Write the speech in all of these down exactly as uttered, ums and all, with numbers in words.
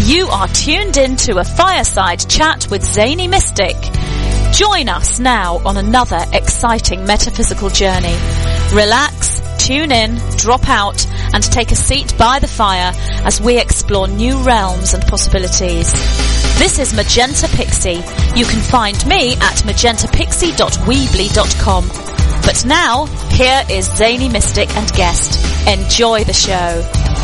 You are tuned in to a fireside chat with Zany Mystic. Join us now on another exciting metaphysical journey. Relax, tune in, drop out, and take a seat by the fire as we explore new realms and possibilities. This is Magenta Pixie. You can find me at magenta pixie dot weebly dot com. But now, here is Zany Mystic and guest. Enjoy the show.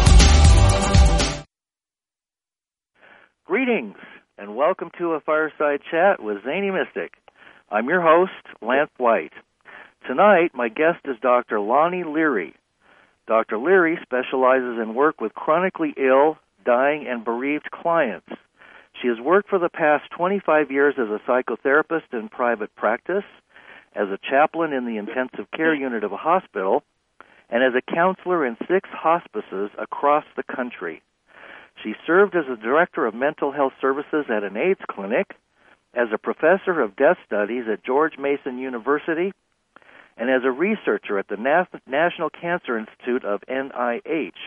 Greetings, and welcome to a fireside chat with Zany Mystic. I'm your host, Lance White. Tonight, my guest is Doctor Lonnie Leary. Doctor Leary specializes in work with chronically ill, dying, and bereaved clients. She has worked for the past twenty-five years as a psychotherapist in private practice, as a chaplain in the intensive care unit of a hospital, and as a counselor in six hospices across the country. She served as a director of mental health services at an AIDS clinic, as a professor of death studies at George Mason University, and as a researcher at the National Cancer Institute of N I H.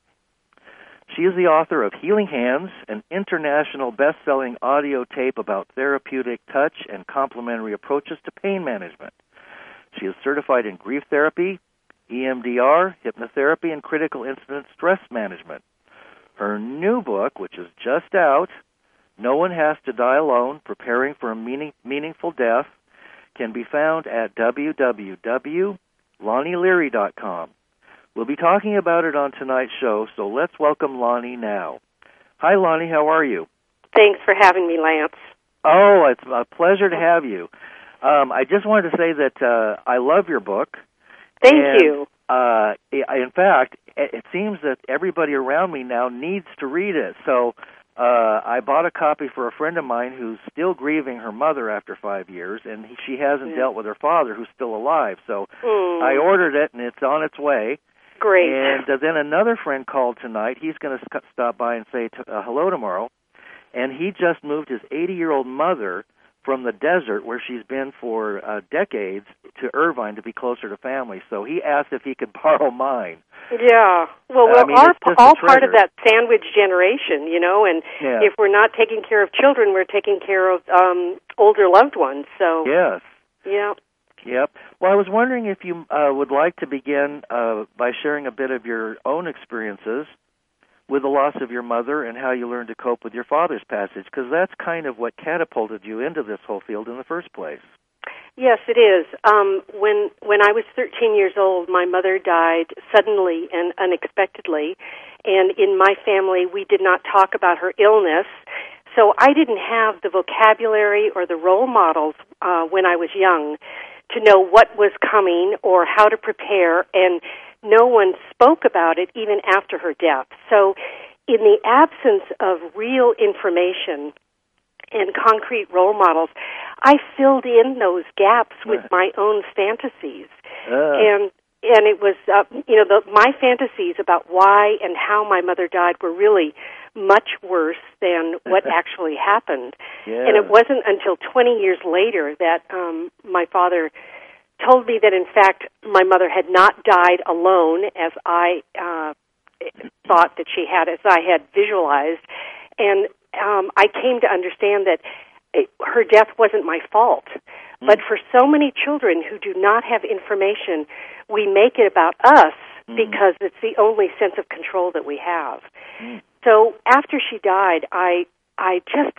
She is the author of Healing Hands, an international best-selling audio tape about therapeutic touch and complementary approaches to pain management. She is certified in grief therapy, E M D R, hypnotherapy, and critical incident stress management. Her new book, which is just out, No One Has to Die Alone, Preparing for a Meaning, Meaningful Death, can be found at w w w dot lonnie leary dot com. We'll be talking about it on tonight's show, so let's welcome Lonnie now. Hi, Lonnie. How are you? Thanks for having me, Lance. Oh, it's a pleasure to have you. Um, I just wanted to say that uh, I love your book. Thank and, you. Uh, in fact, it seems that everybody around me now needs to read it. So uh, I bought a copy for a friend of mine who's still grieving her mother after five years, and he, she hasn't mm. dealt with her father, who's still alive. So mm. I ordered it, and it's on its way. Great. And uh, then another friend called tonight. He's going to st- stop by and say t- uh, hello tomorrow. And he just moved his eighty-year-old mother from the desert, where she's been for uh, decades, to Irvine to be closer to family. So he asked if he could borrow mine. Yeah. Well, we're I mean, all, all part of treasure. that sandwich generation, you know, and yeah. if we're not taking care of children, we're taking care of um, older loved ones. So yes. Yeah. Yep. Well, I was wondering if you uh, would like to begin uh, by sharing a bit of your own experiences with the loss of your mother and how you learned to cope with your father's passage, because that's kind of what catapulted you into this whole field in the first place. Yes, it is. Um, when when I was thirteen years old, my mother died suddenly and unexpectedly, and in my family, we did not talk about her illness, so I didn't have the vocabulary or the role models uh, when I was young to know what was coming or how to prepare, and no one spoke about it even after her death. So in the absence of real information and concrete role models, I filled in those gaps with my own fantasies. Uh. And and it was, uh, you know, the, my fantasies about why and how my mother died were really much worse than what actually happened. Yeah. And it wasn't until twenty years later that um, my father told me that, in fact, my mother had not died alone, as I uh, thought that she had, as I had visualized. And um, I came to understand that it, her death wasn't my fault. Mm. But for so many children who do not have information, we make it about us mm. because it's the only sense of control that we have. Mm. So after she died, I I just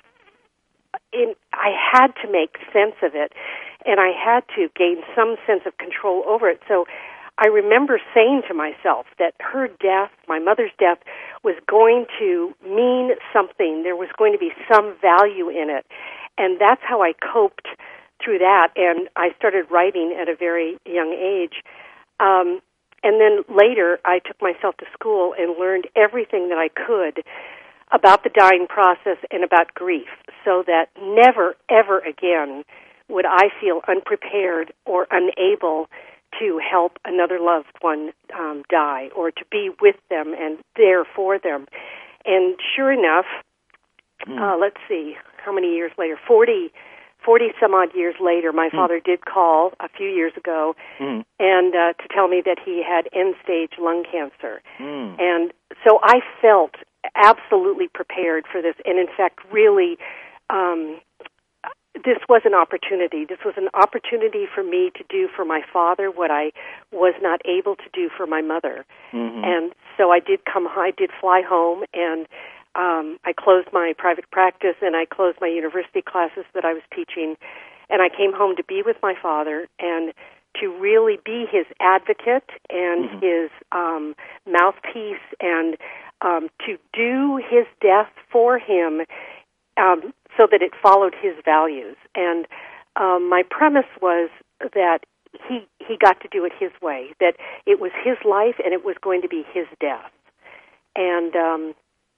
in, I had to make sense of it, and I had to gain some sense of control over it. So I remember saying to myself that her death, my mother's death, was going to mean something. There was going to be some value in it, and that's how I coped through that. And I started writing at a very young age. Um, And then later, I took myself to school and learned everything that I could about the dying process and about grief, so that never, ever again would I feel unprepared or unable to help another loved one um, die, or to be with them and there for them. And sure enough, mm. uh, let's see, how many years later, forty, forty some odd years later, my mm. father did call a few years ago mm. and uh, to tell me that he had end-stage lung cancer. Mm. And so I felt absolutely prepared for this, and in fact, really, um, this was an opportunity. This was an opportunity for me to do for my father what I was not able to do for my mother. Mm-hmm. And so I did come, I did fly home, and um, I closed my private practice, and I closed my university classes that I was teaching, and I came home to be with my father and to really be his advocate and mm-hmm. his um, mouthpiece, and um, to do his death for him um, so that it followed his values. And um, my premise was that he he got to do it his way, that it was his life and it was going to be his death. And um,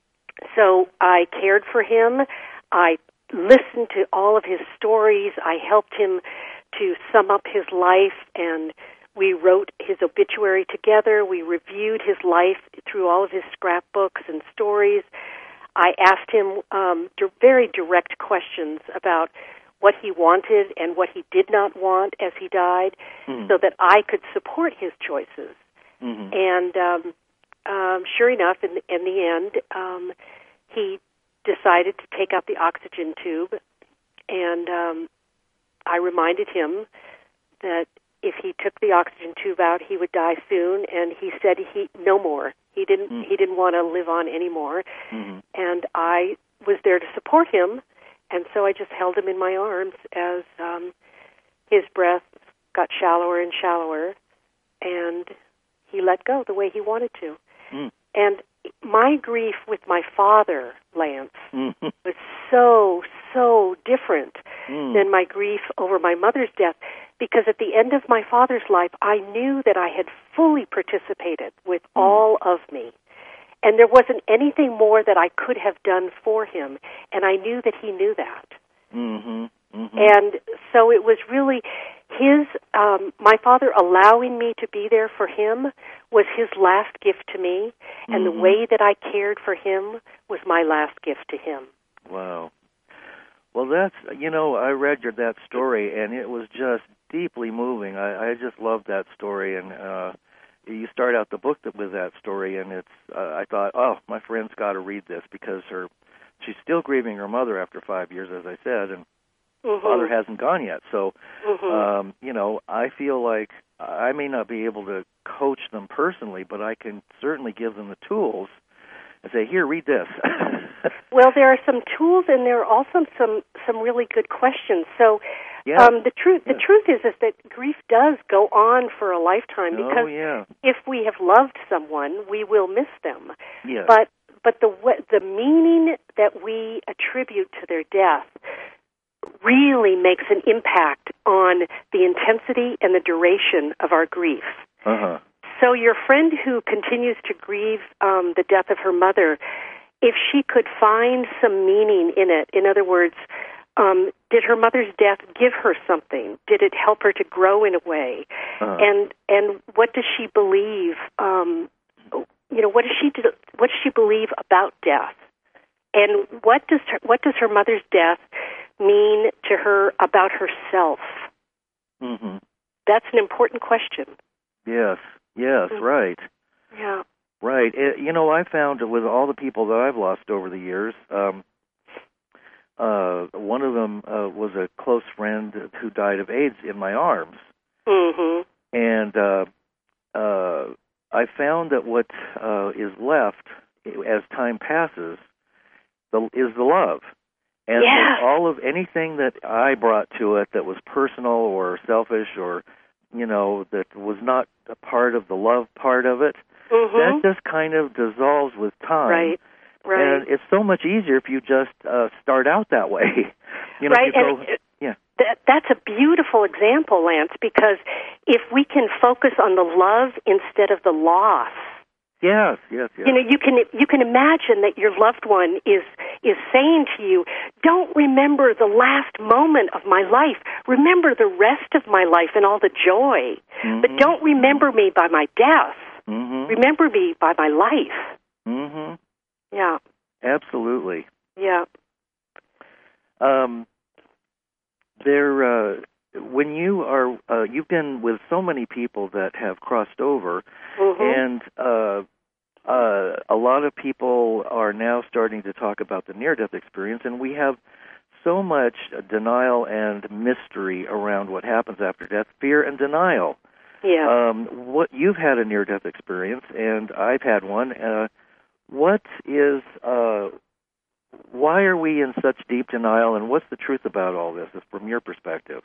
so I cared for him. I listened to all of his stories. I helped him to sum up his life, and we wrote his obituary together. We reviewed his life through all of his scrapbooks and stories. I asked him um, di- very direct questions about what he wanted and what he did not want as he died, mm-hmm. so that I could support his choices. Mm-hmm. And um, um, sure enough, in, in the end, um, he decided to take out the oxygen tube, and um, I reminded him that if he took the oxygen tube out, he would die soon, and he said he no more. He didn't. Mm. He didn't want to live on anymore, mm-hmm. and I was there to support him, and so I just held him in my arms as um, his breath got shallower and shallower, and he let go the way he wanted to. Mm. And my grief with my father, Lance, mm-hmm. was so, so different mm. than my grief over my mother's death, because at the end of my father's life, I knew that I had fully participated with mm. all of me, and there wasn't anything more that I could have done for him, and I knew that he knew that. Mm-hmm. Mm-hmm. And so it was really his, um, my father allowing me to be there for him was his last gift to me, and mm-hmm. the way that I cared for him was my last gift to him. Wow. Well, that's, you know, I read your that story, and it was just deeply moving. I, I just loved that story, and uh, you start out the book with that story, and it's, uh, I thought, oh, my friend's got to read this, because her, she's still grieving her mother after five years, as I said, and mm-hmm. father hasn't gone yet. So, mm-hmm. um, you know, I feel like I may not be able to coach them personally, but I can certainly give them the tools and say, here, read this. Well, there are some tools, and there are also some, some really good questions. So yeah. um, the truth the yeah. truth is is that grief does go on for a lifetime, because oh, yeah. if we have loved someone, we will miss them. Yeah. But but the the meaning that we attribute to their death really makes an impact on the intensity and the duration of our grief. Uh-huh. So your friend who continues to grieve um, the death of her mother, if she could find some meaning in it, in other words, um, did her mother's death give her something? Did it help her to grow in a way? Uh-huh. And and what does she believe? Um, you know, what does she do, what does she believe about death? And what does her, what does her mother's death mean to her about herself? Mm-hmm. That's an important question. Yes, yes, mm-hmm. right. Yeah. Right. It, you know, I found with all the people that I've lost over the years, um, uh, one of them uh, was a close friend who died of AIDS in my arms. Mm-hmm. And uh, uh, I found that what uh, is left as time passes the, is the love. And yeah. all of anything that I brought to it that was personal or selfish or, you know, that was not a part of the love part of it, mm-hmm. that just kind of dissolves with time. Right, right. And it's so much easier if you just uh, start out that way. You know, right, if you go, and it, yeah. That, that's a beautiful example, Lance, because if we can focus on the love instead of the loss, Yes, yes, yes. you know, you can you can imagine that your loved one is is saying to you, "Don't remember the last moment of my life. Remember the rest of my life and all the joy. Mm-hmm. But don't remember me by my death. Mm-hmm. Remember me by my life." Mm-hmm. Yeah. Absolutely. Yeah. Um. There. Uh, when you are, uh, you've been with so many people that have crossed over, mm-hmm. and uh, uh, a lot of people are now starting to talk about the near-death experience, and we have so much denial and mystery around what happens after death, fear and denial. Yeah. Um, what you've had a near-death experience, and I've had one. Uh, what is? Uh, why are we in such deep denial, and what's the truth about all this, from your perspective?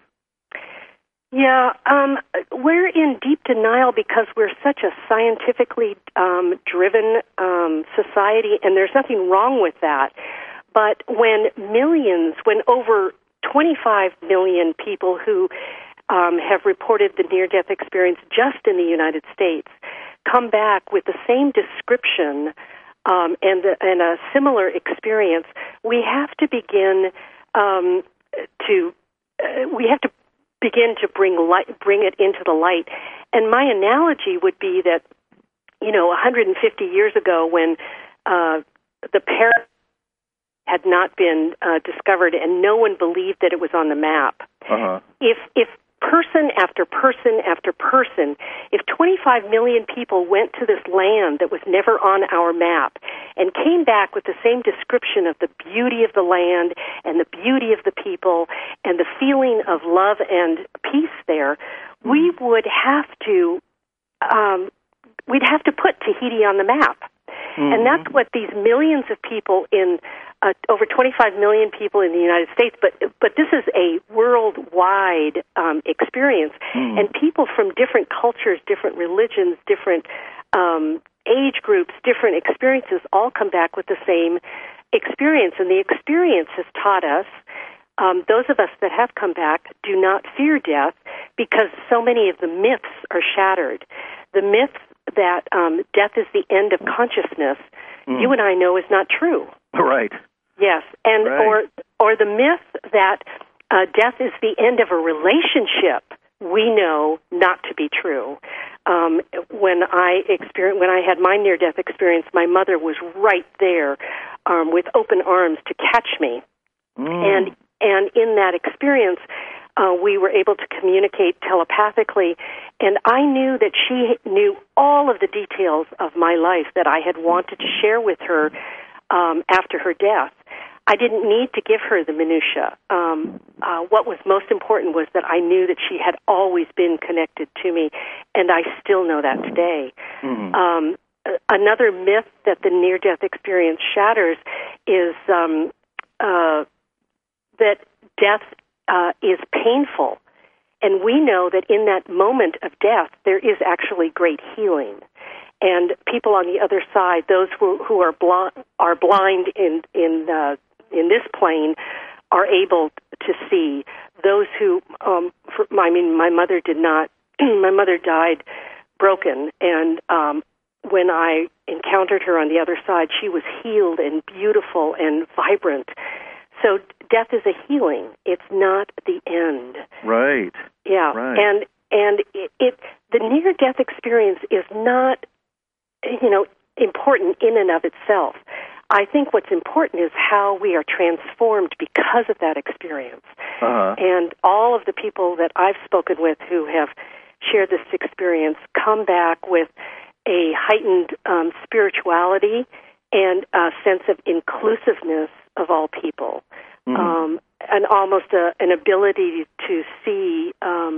Yeah, um, we're in deep denial because we're such a scientifically um, driven um, society, and there's nothing wrong with that. But when millions, when over twenty-five million people who um, have reported the near-death experience just in the United States come back with the same description um, and, the, and a similar experience, we have to begin um, to uh, we have to begin to bring light, bring it into the light. And my analogy would be that, you know, one hundred fifty years ago, when uh, the parrot had not been uh, discovered and no one believed that it was on the map. Uh-huh. If if person after person after person, if twenty-five million people went to this land that was never on our map and came back with the same description of the beauty of the land and the beauty of the people and the feeling of love and peace there, mm-hmm. we would have to um, we'd have to put Tahiti on the map. Mm-hmm. And that's what these millions of people in uh, over twenty-five million people in the United States, but but this is a worldwide um, experience, mm-hmm. and people from different cultures, different religions, different um, age groups, different experiences all come back with the same experience. And the experience has taught us, um, those of us that have come back, do not fear death because so many of the myths are shattered. The myth that um, death is the end of consciousness, mm. you and I know is not true. Right. Yes, and right. or or the myth that uh, death is the end of a relationship, we know not to be true. Um, when I experienced, when I had my near-death experience, my mother was right there um, with open arms to catch me, mm. and and in that experience, Uh, we were able to communicate telepathically, and I knew that she knew all of the details of my life that I had wanted to share with her um, after her death. I didn't need to give her the minutia. Um, uh, what was most important was that I knew that she had always been connected to me, and I still know that today. Mm-hmm. Um, another myth that the near-death experience shatters is um, uh, that death Uh, is painful, and we know that in that moment of death there is actually great healing, and people on the other side, those who, who are blind, are blind in in uh, in this plane, are able to see. Those who, um, for, I mean, my mother did not. My mother died broken, and um, when I encountered her on the other side, she was healed and beautiful and vibrant. So death is a healing. It's not the end. Right. Yeah. Right. And and it, it the near-death experience is not, you know, important in and of itself. I think what's important is how we are transformed because of that experience. Uh-huh. And all of the people that I've spoken with who have shared this experience come back with a heightened um, spirituality and a sense of inclusiveness of all people, mm-hmm. um, and almost a, an ability to see um,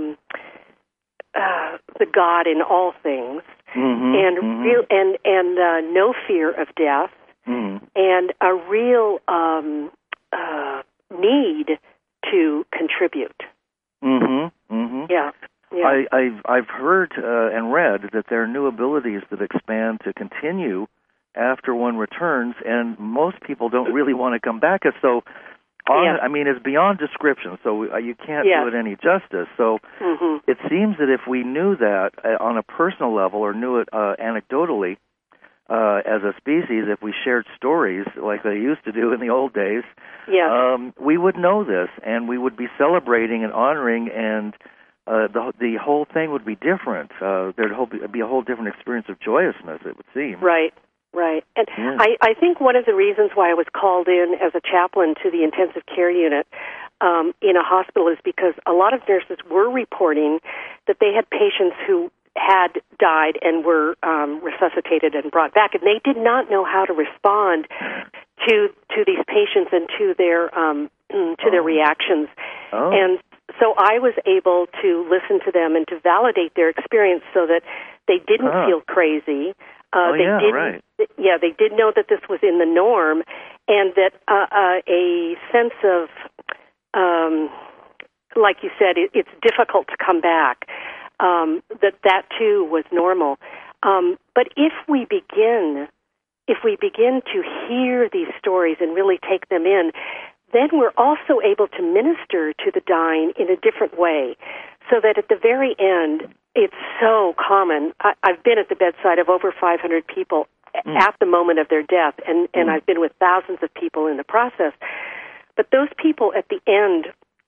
uh, the God in all things, mm-hmm. and mm-hmm. real and and uh, no fear of death, mm-hmm. and a real um, uh, need to contribute. Mm-hmm. Mm-hmm. Yeah. Yeah. I, I've I've heard uh, and read that there are new abilities that expand to continue after one returns, and most people don't really want to come back. So, on, yeah. I mean, it's beyond description, so uh, you can't yeah. do it any justice. So mm-hmm. it seems that if we knew that uh, on a personal level or knew it uh, anecdotally uh, as a species, if we shared stories like they used to do in the old days, yeah. um, we would know this, and we would be celebrating and honoring, and uh, the the whole thing would be different. Uh, there'd be a whole different experience of joyousness, it would seem. Right. Right. And yeah. I, I think one of the reasons why I was called in as a chaplain to the intensive care unit um, in a hospital is because a lot of nurses were reporting that they had patients who had died and were um, resuscitated and brought back, and they did not know how to respond to to these patients and to their um, to oh. their reactions. Oh. And so I was able to listen to them and to validate their experience so that they didn't huh. feel crazy. Uh, oh, they yeah, didn't, right. Yeah, they did know that this was in the norm, and that uh, uh, a sense of, um, like you said, it, it's difficult to come back, um, that that too was normal. Um, but if we begin, if we begin to hear these stories and really take them in, then we're also able to minister to the dying in a different way, so that at the very end, it's so common. I, I've been at the bedside of over five hundred people mm. at the moment of their death, and, and mm. I've been with thousands of people in the process. But those people at the end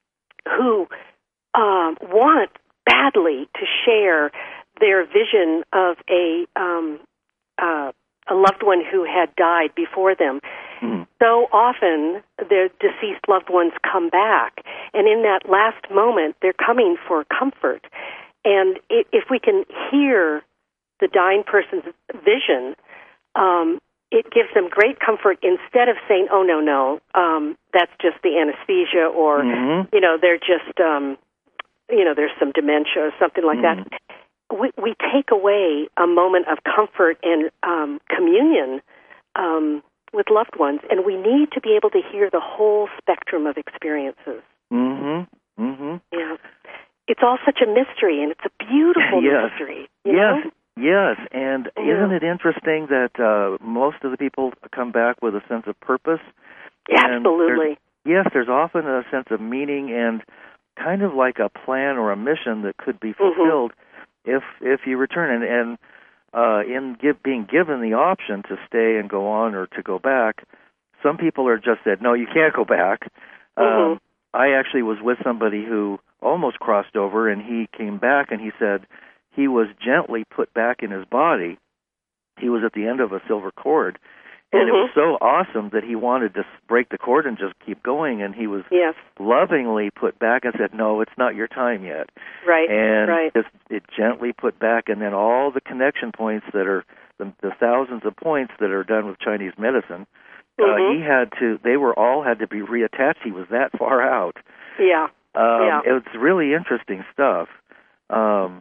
who um, want badly to share their vision of a um, uh, a loved one who had died before them, mm. so often their deceased loved ones come back, and in that last moment, they're coming for comfort. And if we can hear the dying person's vision, um, it gives them great comfort instead of saying, oh, no, no, um, that's just the anesthesia, or, mm-hmm. you know, they're just, um, you know, there's some dementia or something like mm. that. We, we take away a moment of comfort and um, communion um, with loved ones, and we need to be able to hear the whole spectrum of experiences. Mm-hmm. Mm-hmm. Yeah. It's all such a mystery, and it's a beautiful yes. mystery. You yes, know? yes, and yeah. isn't it interesting that uh, most of the people come back with a sense of purpose? Absolutely. There's, yes, there's often a sense of meaning and kind of like a plan or a mission that could be fulfilled mm-hmm. if if you return. And, and uh, in give, being given the option to stay and go on or to go back, some people are just said, no, you can't go back. Mm-hmm. Um, I actually was with somebody who almost crossed over, and he came back, and he said he was gently put back in his body. He was at the end of a silver cord, and mm-hmm. it was so awesome that he wanted to break the cord and just keep going, and he was yes. lovingly put back and said, no, it's not your time yet. Right, and right. just it gently put back, and then all the connection points that are, the, the thousands of points that are done with Chinese medicine, mm-hmm. uh, he had to, they were all had to be reattached. He was that far out. Yeah. Um, yeah. It's really interesting stuff. Um,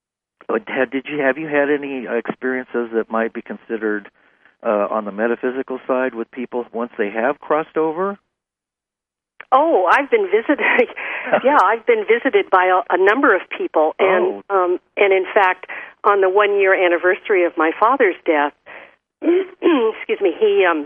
had, did you have you had any experiences that might be considered uh, on the metaphysical side with people once they have crossed over? Oh, I've been visited. yeah, I've been visited by a, a number of people, and oh. um, and in fact, on the one year anniversary of my father's death, excuse me, he, um,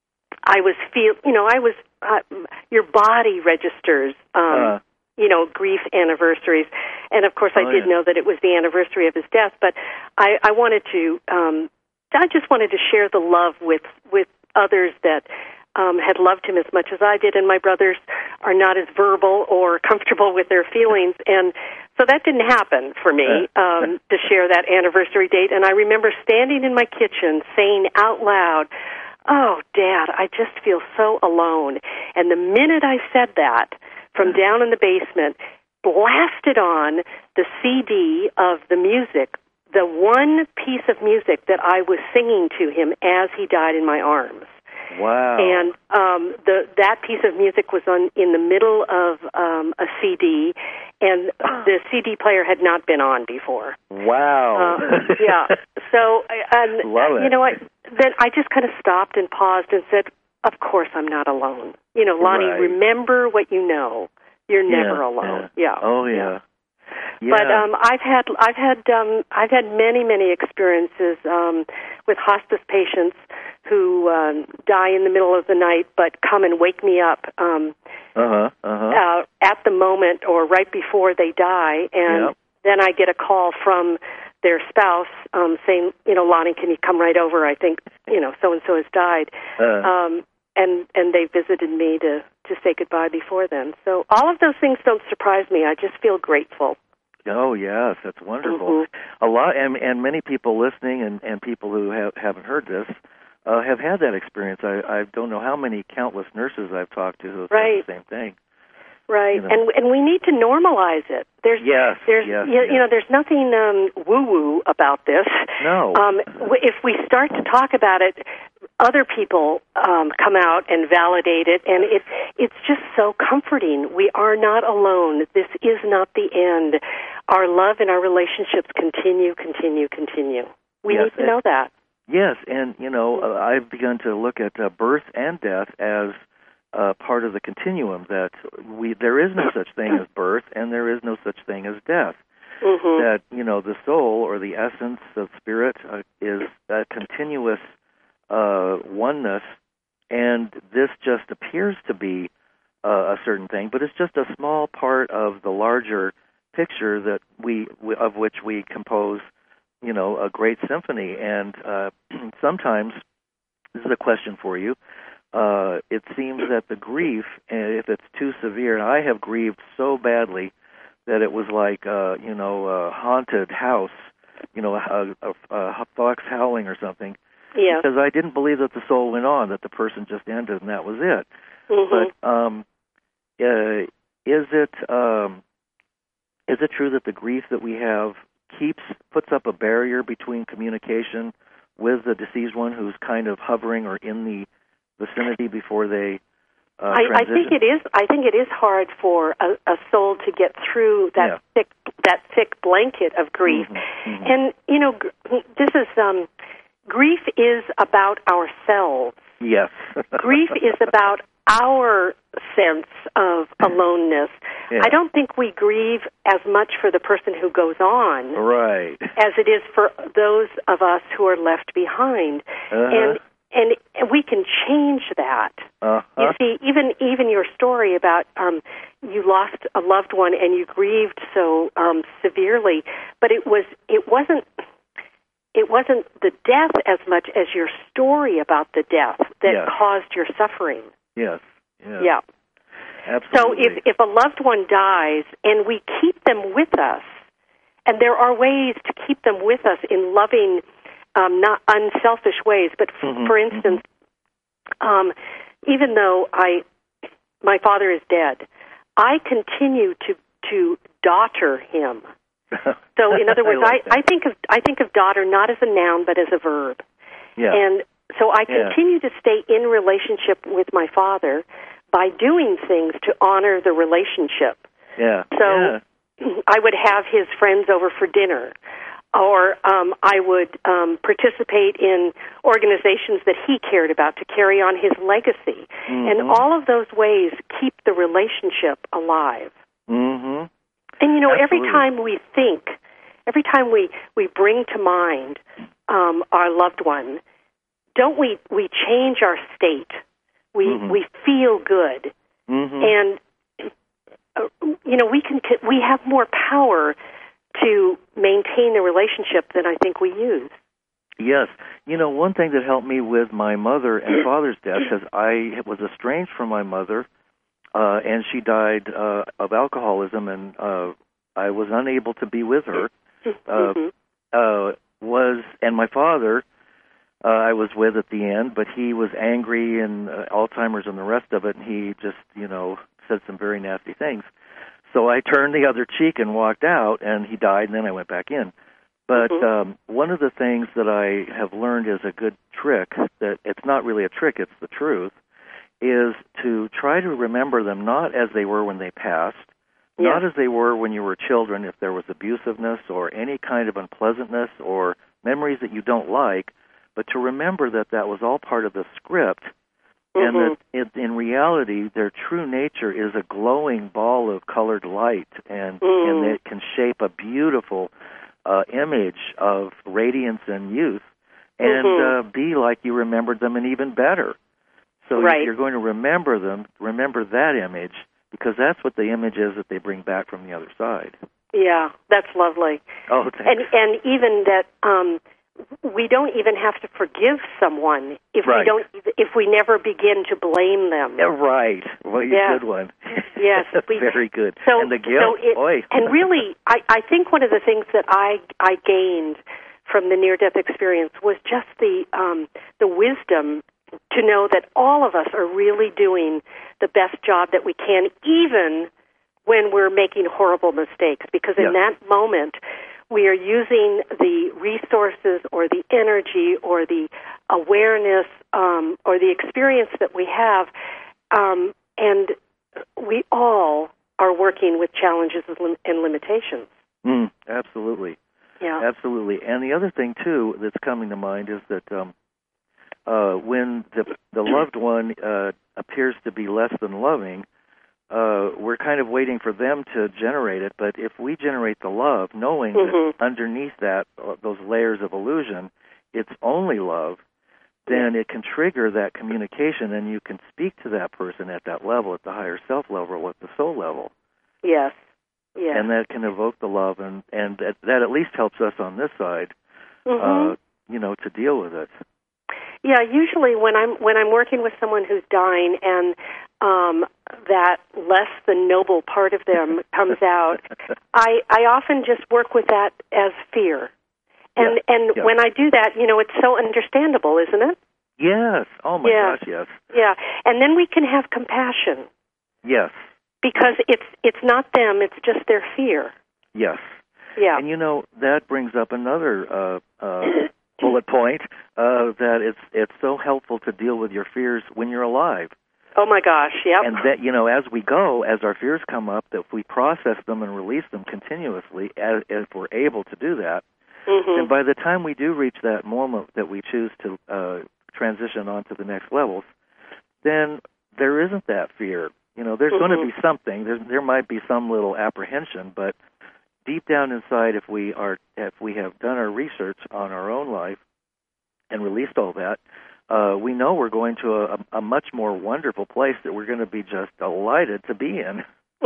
I was feel, you know, I was. Uh, your body registers. Um, uh. you know, grief anniversaries. And, of course, I oh, did yeah. know that it was the anniversary of his death, but I, I wanted to, um, I just wanted to share the love with, with others that um, had loved him as much as I did, and my brothers are not as verbal or comfortable with their feelings, and so that didn't happen for me um, to share that anniversary date. And I remember standing in my kitchen saying out loud, oh, Dad, I just feel so alone. And the minute I said that, from down in the basement, blasted on the C D of the music, the one piece of music that I was singing to him as he died in my arms. Wow. And um, the that piece of music was on in the middle of um, a C D, and the C D player had not been on before. Wow. Uh, yeah. So, and, Love it. you know, I, then I just kind of stopped and paused and said, of course I'm not alone. You know, Lonnie, right. remember what you know. You're yeah, never alone. Yeah. yeah. Oh, yeah. yeah. But um, I've had I've had um, I've had many many experiences um, with hospice patients who um, die in the middle of the night, but come and wake me up um, uh-huh, uh-huh. Uh, at the moment or right before they die, and yep. then I get a call from their spouse um, saying, you know, Lonnie, can you come right over? I think, you know, so and so has died, uh. um, and and they visited me to to say goodbye before then. So all of those things don't surprise me. I just feel grateful. Oh yes, that's wonderful. Mm-hmm. A lot, and and many people listening, and, and people who have, haven't heard this, uh, have had that experience. I, I don't know how many countless nurses I've talked to who have right. said the same thing. Right, you know. and and we need to normalize it. There's, yes, there's, yes, you, yes. you know, there's nothing um, woo-woo about this. No. Um, w- if we start to talk about it, other people um, come out and validate it, and it it's just so comforting. We are not alone. This is not the end. Our love and our relationships continue, continue, continue. We yes, need to know that. Yes, and, you know, uh, I've begun to look at uh, birth and death as uh, part of the continuum, that we there is no such thing as birth and there is no such thing as death. Mm-hmm. That, you know, the soul or the essence of spirit uh, is a continuous uh, oneness, and this just appears to be uh, a certain thing, but it's just a small part of the larger picture that we, of which we compose, you know, a great symphony. And uh, sometimes, this is a question for you, uh, it seems that the grief, if it's too severe, and I have grieved so badly that it was like, uh, you know, a haunted house, you know, a, a, a fox howling or something, Yeah. because I didn't believe that the soul went on, that the person just ended and that was it. Mm-hmm. But um, uh, is it um, is it true that the grief that we have keeps puts up a barrier between communication with the deceased one who's kind of hovering or in the vicinity before they uh, I, I transition? think it is. I think it is hard for a, a soul to get through that Yeah. thick that thick blanket of grief. Mm-hmm. Mm-hmm. And you know, gr- this is um, grief is about ourselves. Yes. Grief is about our sense of aloneness. Yeah. I don't think we grieve as much for the person who goes on Right. as it is for those of us who are left behind. Uh-huh. And and and we can change that. Uh-huh. You see, even even your story about um, you lost a loved one and you grieved so um, severely, but it was it wasn't it wasn't the death as much as your story about the death that Yes. caused your suffering. Yes. Yes. Yeah. So Absolutely. if if a loved one dies and we keep them with us, and there are ways to keep them with us in loving, um, not unselfish ways, but f- Mhm, for instance, um, even though I, my father is dead, I continue to to daughter him. So in other words, I, I, like that. I think of I think of daughter not as a noun but as a verb. yeah. And so I Yeah. continue to stay in relationship with my father by doing things to honor the relationship. yeah. So yeah. I would have his friends over for dinner, or um, I would um, participate in organizations that he cared about to carry on his legacy. Mhm. And all of those ways keep the relationship alive. Mm-hmm. And, you know, every Absolutely. time we think, every time we, we bring to mind um, our loved one, don't we, we change our state. We, Mhm. we feel good. Mm-hmm. And, uh, you know, we can we have more power to maintain the relationship than I think we use. Yes. You know, one thing that helped me with my mother and father's death, because I was estranged from my mother, uh, and she died uh, of alcoholism, and uh, I was unable to be with her, uh, Mhm. uh, was, and my father, uh, I was with at the end, but he was angry and uh, Alzheimer's and the rest of it, and he just, you know, said some very nasty things. So I turned the other cheek and walked out, and he died, and then I went back in. But Mhm. um, one of the things that I have learned is a good trick, that it's not really a trick, it's the truth, is to try to remember them not as they were when they passed, Yeah. not as they were when you were children, if there was abusiveness or any kind of unpleasantness or memories that you don't like, but to remember that that was all part of the script, and Mhm. that it, in reality, their true nature is a glowing ball of colored light, and, Mm. and it can shape a beautiful uh, image of radiance and youth, and Mhm. uh, be like you remembered them and even better. So Right. you're going to remember them, remember that image, because that's what the image is that they bring back from the other side. Yeah, that's lovely. Oh, thanks. And and even that um, we don't even have to forgive someone if we Right. don't if we never begin to blame them. Yeah, right. Well, you Yeah. good one. Yes, we- very good. So, and the guilt, so it, boy. and really, I, I think one of the things that I I gained from the near-death experience was just the um, the wisdom to know that all of us are really doing the best job that we can, even when we're making horrible mistakes, because in Yeah. that moment we are using the resources or the energy or the awareness um, or the experience that we have, um, and we all are working with challenges and lim- and limitations. Mm, absolutely. Yeah. Absolutely. And the other thing, too, that's coming to mind is that um, uh, when the, the loved one uh, appears to be less than loving, uh, we're kind of waiting for them to generate it. But if we generate the love, knowing Mhm. that underneath that, uh, those layers of illusion, it's only love, then it can trigger that communication, and you can speak to that person at that level, at the higher self level, or at the soul level. Yes. Yes. And that can evoke the love, and, and that, that at least helps us on this side, Mhm. uh, you know, to deal with it. Yeah, usually when I'm when I'm working with someone who's dying and um, that less than noble part of them comes out, I I often just work with that as fear. And Yeah, and yeah. when I do that, you know, it's so understandable, isn't it? Yes. Oh, my Yeah. gosh, yes. Yeah. And then we can have compassion Yes. because it's it's not them, it's just their fear. Yes. Yeah. And, you know, that brings up another uh, uh, bullet point, uh, that it's it's so helpful to deal with your fears when you're alive. Oh my gosh, yep. And that, you know, as we go, as our fears come up, that if we process them and release them continuously, as, if we're able to do that, Mhm. and by the time we do reach that moment that we choose to uh, transition on to the next levels, then there isn't that fear. You know, there's Mhm. going to be something. There, there might be some little apprehension, but deep down inside, if we are, if we have done our research on our own life and released all that, uh, we know we're going to a, a much more wonderful place that we're going to be just delighted to be in.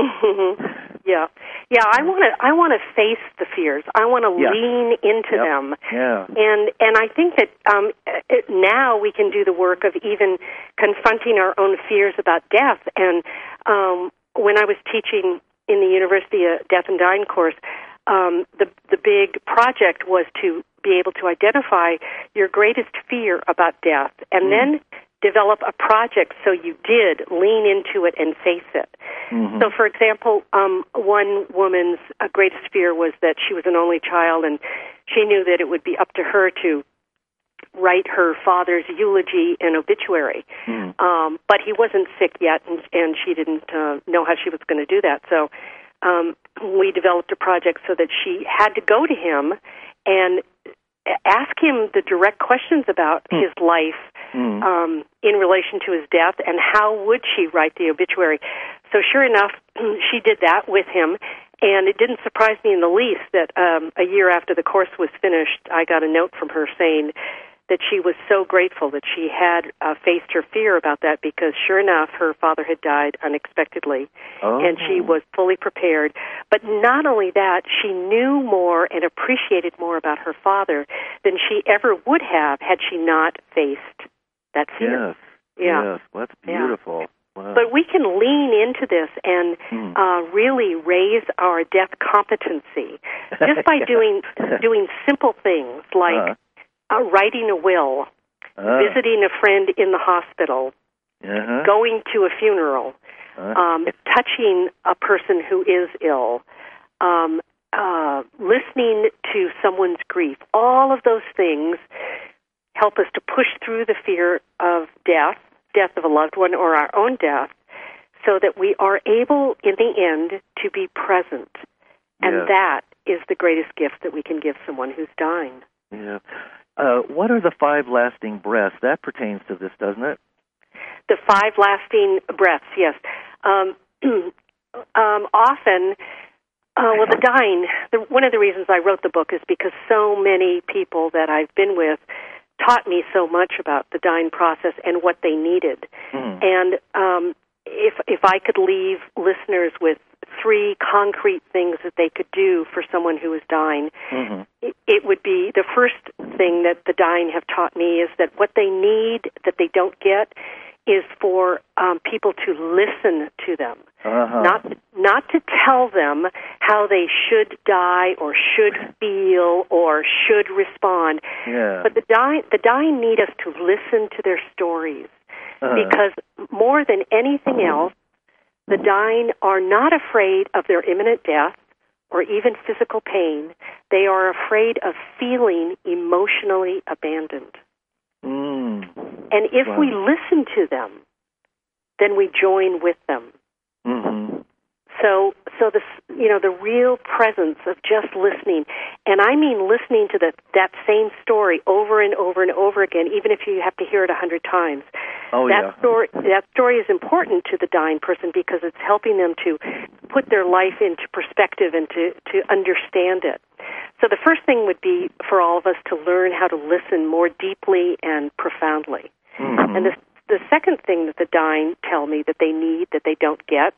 Mhm. Yeah, yeah. I want to. I want to face the fears. I want to Yeah. lean into Yep. them. Yeah. And and I think that um, it, now we can do the work of even confronting our own fears about death. And um, when I was teaching in the University of Death and Dying course, um, the the big project was to be able to identify your greatest fear about death, and Mm. then develop a project so you did lean into it and face it. Mm-hmm. So, for example, um, one woman's uh, greatest fear was that she was an only child, and she knew that it would be up to her to write her father's eulogy and obituary. Mm. Um, but he wasn't sick yet, and, and she didn't uh, know how she was going to do that. So um, we developed a project so that she had to go to him and ask him the direct questions about Mm. his life Mm. um, in relation to his death, and how would she write the obituary. So sure enough, she did that with him, and it didn't surprise me in the least that um, a year after the course was finished, I got a note from her saying that she was so grateful that she had uh, faced her fear about that, because sure enough, her father had died unexpectedly, Oh. and she was fully prepared. But not only that, she knew more and appreciated more about her father than she ever would have had she not faced that fear. Yes. Yeah. Yes. Well, that's Yeah. beautiful. Wow. But we can lean into this and Hmm. uh, really raise our death competency just by Yeah. doing doing simple things like Uh, uh, writing a will, uh, visiting a friend in the hospital, uh-huh. going to a funeral, Uh, um, touching a person who is ill, um, uh, listening to someone's grief. All of those things help us to push through the fear of death, death of a loved one or our own death, so that we are able, in the end, to be present. And Yes. that is the greatest gift that we can give someone who's dying. Yeah. Uh, what are the five lasting breaths? That pertains to this, doesn't it? The five lasting breaths, yes. Um, um, often, uh, well, the dying, the, one of the reasons I wrote the book is because so many people that I've been with taught me so much about the dying process and what they needed. Mm. And um, if if I could leave listeners with three concrete things that they could do for someone who is dying, Mm-hmm. it, it would be the first thing that the dying have taught me is that what they need that they don't get is for um, people to listen to them, Uh-huh. not not to tell them how they should die or should feel or should respond. Yeah. But the dying the dying need us to listen to their stories, Uh-huh. because more than anything else, The dying are not afraid of their imminent death or even physical pain. They are afraid of feeling emotionally abandoned. Mm. And if Wow. we listen to them, then we join with them. Mm-hmm. So, so the you know the real presence of just listening, and I mean listening to the, that same story over and over and over again, even if you have to hear it a hundred times. Oh that yeah. story that story is important to the dying person because it's helping them to put their life into perspective and to to understand it. So the first thing would be for all of us to learn how to listen more deeply and profoundly. Mm-hmm. And the the second thing that the dying tell me that they need that they don't get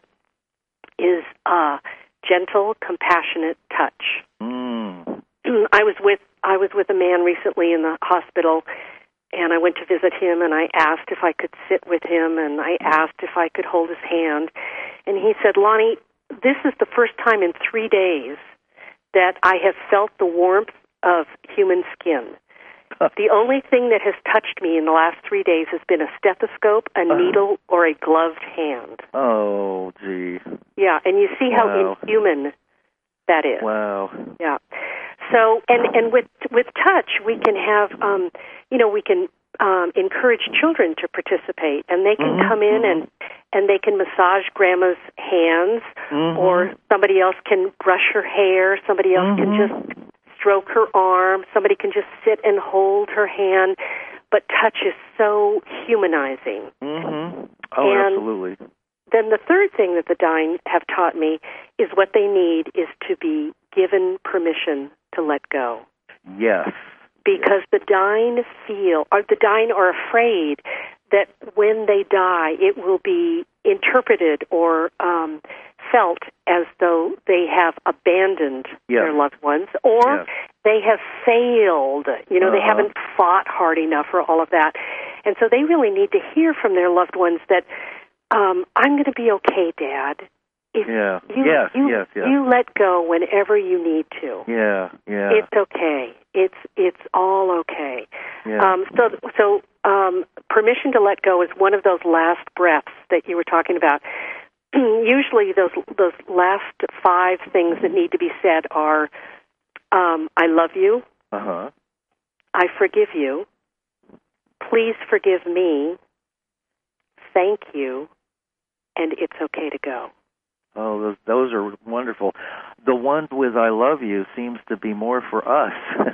is uh, gentle, compassionate touch. Mm. I was with I was with a man recently in the hospital, and I went to visit him, and I asked if I could sit with him, and I asked if I could hold his hand, and he said, "Lonnie, this is the first time in three days that I have felt the warmth of human skin. The only thing that has touched me in the last three days has been a stethoscope, a Uh-huh. needle, or a gloved hand." Oh, gee. Yeah, and you see how Wow. inhuman that is. Wow. Yeah. So, and and with with touch, we can have, um, you know, we can um, encourage children to participate, and they can Mhm, come in mhm. and and they can massage grandma's hands, Mhm. or somebody else can brush her hair, somebody else can Mhm. just stroke her arm, somebody can just sit and hold her hand. But touch is so humanizing. Mm-hmm. Oh, And absolutely. Then the third thing that the dying have taught me is what they need is to be given permission to let go. Yes. Because the dying feel, or the dying are afraid that when they die, it will be interpreted or um, felt as though they have abandoned Yes. their loved ones, or Yes. they have failed. You know, they Uh-huh. haven't fought hard enough or all of that. And so they really need to hear from their loved ones that, um, I'm going to be okay, Dad. If Yeah. you, Yes, you, yes, yes. you let go whenever you need to. Yeah, yeah. It's okay. It's it's all okay. Yeah. Um, so so um, permission to let go is one of those last breaths that you were talking about. Usually, those those last five things that need to be said are, um, "I love you," Uh-huh. "I forgive you," "Please forgive me," "Thank you," and "It's okay to go." Oh, those, those are wonderful. The one with "I love you" seems to be more for us.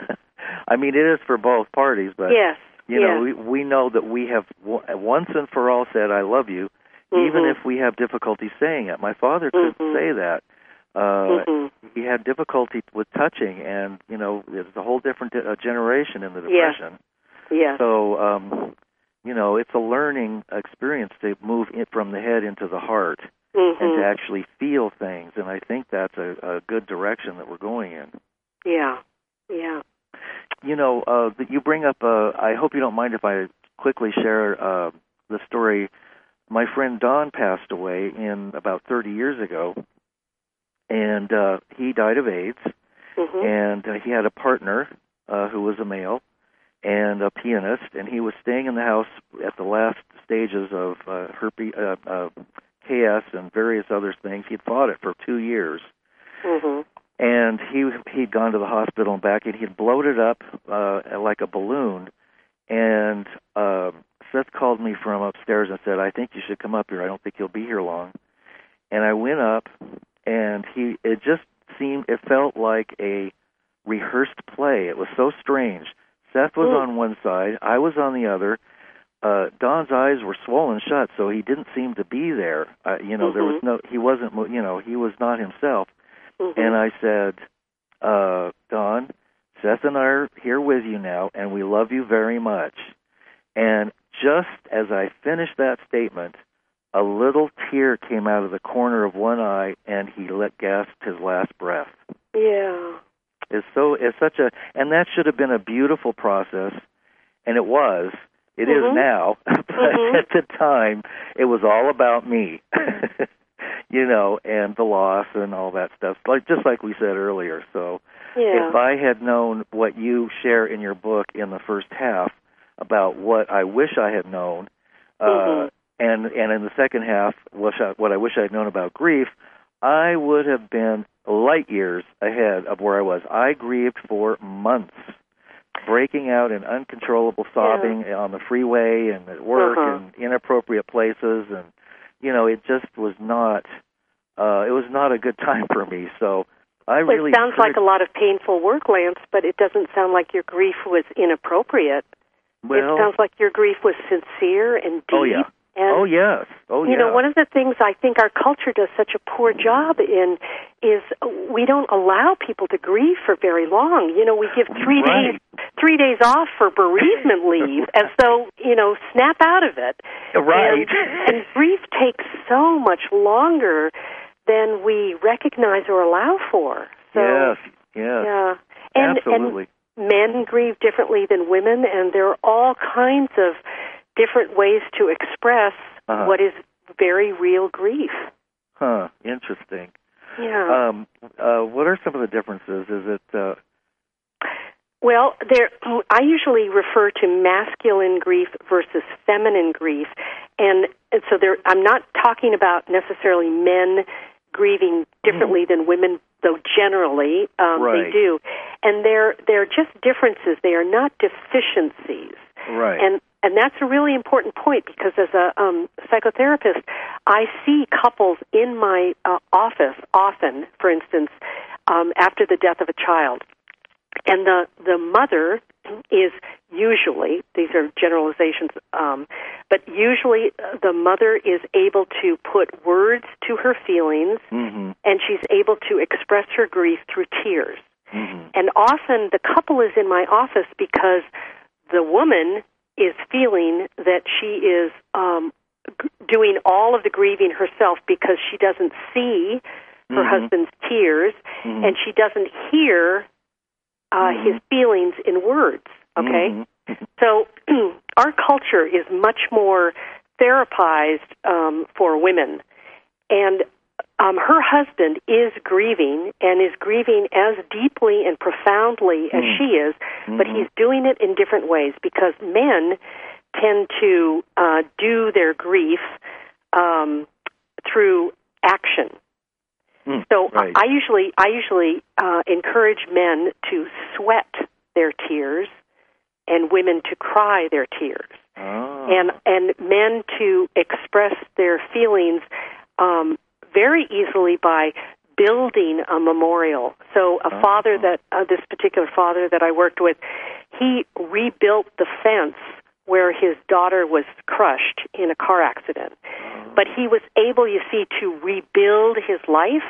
I mean, it is for both parties, but Yes. you yes. know, we we know that we have w- once and for all said "I love you," Mhm. even if we have difficulty saying it. My father couldn't Mhm. say that. Uh, Mhm. He had difficulty with touching, and you know, it's a whole different uh, generation in the Yes. Depression. Yes. So, um, you know, it's a learning experience to move it from the head into the heart. Mhm. And to actually feel things, and I think that's a, a good direction that we're going in. Yeah, yeah. You know, uh, you bring up, uh, I hope you don't mind if I quickly share uh, the story. My friend Don passed away in about thirty years ago, and uh, he died of AIDS, Mhm. and uh, he had a partner uh, who was a male and a pianist, and he was staying in the house at the last stages of uh, herpes, uh, uh, K S and various other things. He'd fought it for two years. Mhm. And he, he'd gone to the hospital and back, and he'd bloated up uh, like a balloon. And uh, Seth called me from upstairs and said, "I think you should come up here. I don't think you'll be here long." And I went up, and he it just seemed, it felt like a rehearsed play. It was so strange. Seth was Mm. on one side, I was on the other. Uh, Don's eyes were swollen shut, so he didn't seem to be there. Uh, you know, mm-hmm. there was no, he wasn't, you know, he was not himself. Mm-hmm. And I said, uh, Don, Seth and I are here with you now, and we love you very much. And just as I finished that statement, a little tear came out of the corner of one eye, and he let gasped his last breath. Yeah. It's so, it's such a, and that should have been a beautiful process, and it was. It mm-hmm. is now, but mm-hmm. at the time, it was all about me, you know, and the loss and all that stuff, like just like we said earlier. So yeah. if I had known what you share in your book in the first half about what I wish I had known, uh, mm-hmm. and and in the second half, what I, what I wish I'd known about grief, I would have been light years ahead of where I was. I grieved for months, breaking out in uncontrollable sobbing yeah. on the freeway and at work uh-huh. and inappropriate places, and you know, it just was not. Uh, it was not a good time for me. So I well, really. It sounds like a lot of painful work, Lance, but it doesn't sound like your grief was inappropriate. Well, it sounds like your grief was sincere and deep. Oh yeah. And, oh yes. Oh you yeah. know, one of the things I think our culture does such a poor job in is we don't allow people to grieve for very long. You know, we give three right. days three days off for bereavement leave as though, you know, snap out of it. Right. And, and grief takes so much longer than we recognize or allow for. So, yes. Yes. Yeah. And, Absolutely. And men grieve differently than women, and there are all kinds of different ways to express uh-huh. what is very real grief. Huh. Interesting. Yeah. Um, uh, what are some of the differences? Is it? Uh... Well, there. I usually refer to masculine grief versus feminine grief, and, and so there. I'm not talking about necessarily men grieving differently mm-hmm. than women, though generally um, right. they do, and they're they're just differences. They are not deficiencies. Right. And And that's a really important point because as a um, psychotherapist, I see couples in my uh, office often, for instance, um, after the death of a child. And the, the mother is usually, these are generalizations, um, but usually the mother is able to put words to her feelings, mm-hmm. and she's able to express her grief through tears. Mm-hmm. And often the couple is in my office because the woman is feeling that she is um, g- doing all of the grieving herself because she doesn't see her mm-hmm. husband's tears, mm-hmm. and she doesn't hear uh, mm-hmm. his feelings in words, okay? Mm-hmm. So our culture is much more therapized um, for women, and um, her husband is grieving and is grieving as deeply and profoundly as mm-hmm. she is, but he's doing it in different ways because men tend to uh, do their grief um, through action. Mm, so right. I usually I usually uh, encourage men to sweat their tears and women to cry their tears, oh. and and men to express their feelings um, very easily by building a memorial. So a oh. father that, uh, this particular father that I worked with, he rebuilt the fence where his daughter was crushed in a car accident. Oh. But he was able, you see, to rebuild his life